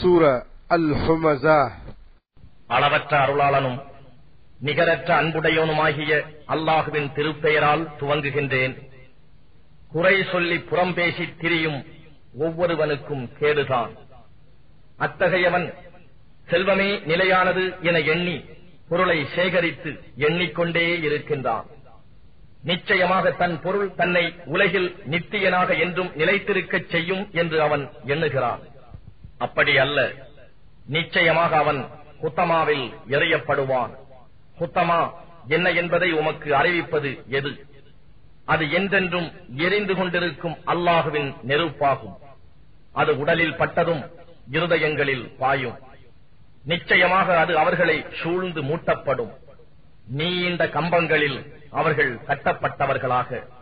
சூரா அல்-ஹுமஸா. அளவற்ற அருளாளனும் நிகரற்ற அன்புடையோனுமாகிய அல்லாஹுவின் திருப்பெயரால் துவங்குகின்றேன். குறை சொல்லி புறம்பேசி திரியும் ஒவ்வொருவனுக்கும் கேடுதான். அத்தகையவன் செல்வமே நிலையானது என எண்ணி பொருளை சேகரித்து எண்ணிக்கொண்டே இருக்கின்றான். நிச்சயமாக தன் பொருள் தன்னை உலகில் நித்தியனாக என்றும் நிலைத்திருக்கச் செய்யும் என்று அவன் எண்ணுகிறான். அப்படி அல்ல, நிச்சயமாக அவன் ஹுத்தமாவில் எறியப்படுவான். ஹுத்தமா என்ன என்பதை உமக்கு அறிவிப்பது எது? அது என்றென்றும் எரிந்து கொண்டிருக்கும் அல்லாஹுவின் நெருப்பாகும். அது உடலில் பட்டதும் இருதயங்களில் பாயும். நிச்சயமாக அது அவர்களை சூழ்ந்து மூட்டப்படும். நீண்ட கம்பங்களில் அவர்கள் கட்டப்பட்டவர்களாக